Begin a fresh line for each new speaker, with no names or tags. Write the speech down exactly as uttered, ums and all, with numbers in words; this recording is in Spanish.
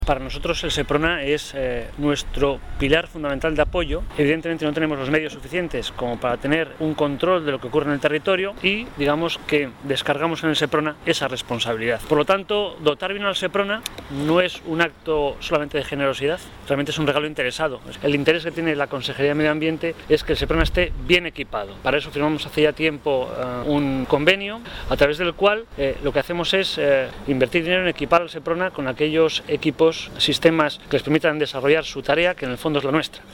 Para nosotros el SEPRONA es eh, nuestro pilar fundamental de apoyo. Evidentemente no tenemos los medios suficientes como para tener un control de lo que ocurre en el territorio y digamos que descargamos en el SEPRONA esa responsabilidad. Por lo tanto, dotar bien al SEPRONA no es un acto solamente de generosidad, realmente es un regalo interesado. El interés que tiene la Consejería de Medio Ambiente es que el SEPRONA esté bien equipado. Para eso firmamos hace ya tiempo uh, un convenio a través del cual eh, lo que hacemos es eh, invertir dinero en equipar al SEPRONA con aquellos equipos, sistemas que les permitan desarrollar su tarea, que en el fondo es la nuestra.